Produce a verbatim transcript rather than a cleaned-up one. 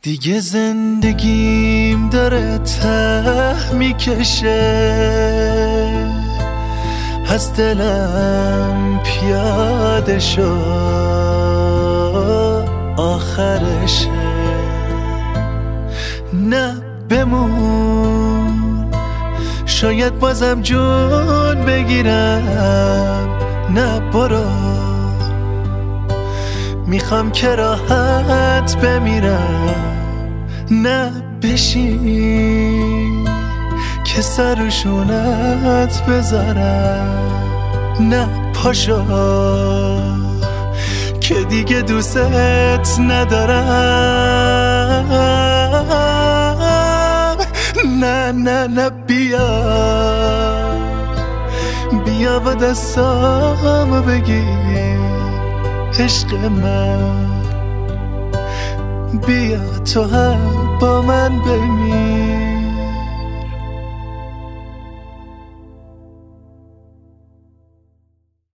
دیگه زندگیم داره ته میکشه، از دلم پیاده شو آخرشه. نه بمون، شاید بازم جون بگیرم. نه برو، میخوام که راحت بمیرم. نه بشین که سر و شونت بذارم. نه پاشو که دیگه دوست ندارم. نه نه نه بیا بیا و دستامو بگیر عشق من، بیا تو هم با من بمیر.